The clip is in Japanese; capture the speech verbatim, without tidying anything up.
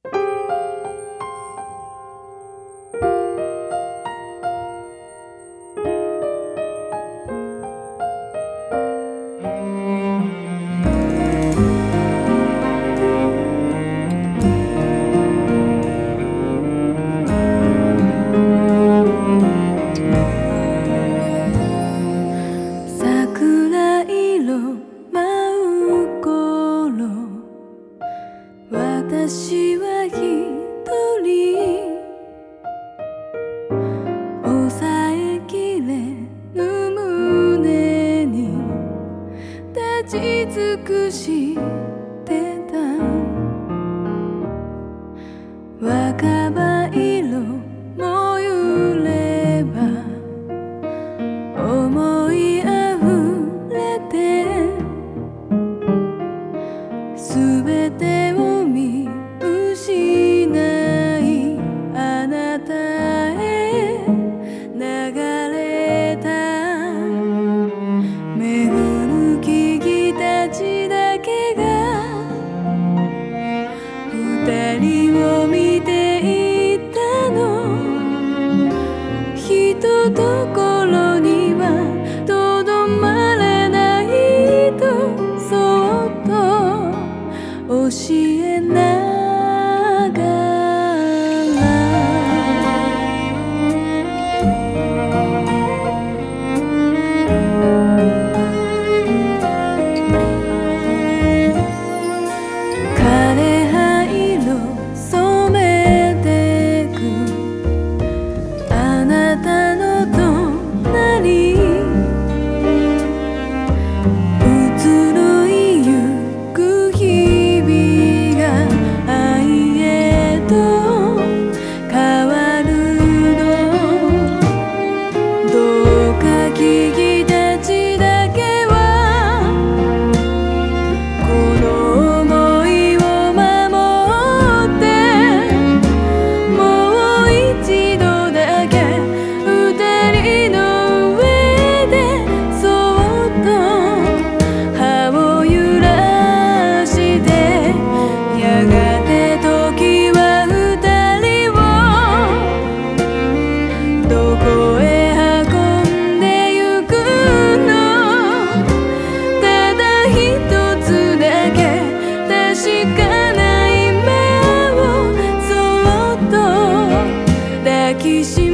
桜色舞う頃、私は一人抑えきれぬ胸に立ち尽くしてた。若葉色も揺れば思いあふれて、すべてを見失いあなたへ流れた。巡る木々たちだけが二人を見ていたの。ひとところにはとどまれないとそっと教えながら、枯葉色染めてくあなたの隣、移ろいゆく日々が愛へと変わるの。どうか木々たちだけはこの想いを守って、もう一度だけ二人の上でそっと葉を揺らして、やがて時は二人をどこへ運んでゆくの。ただ一つだけ確かな夢をそっと抱きしめ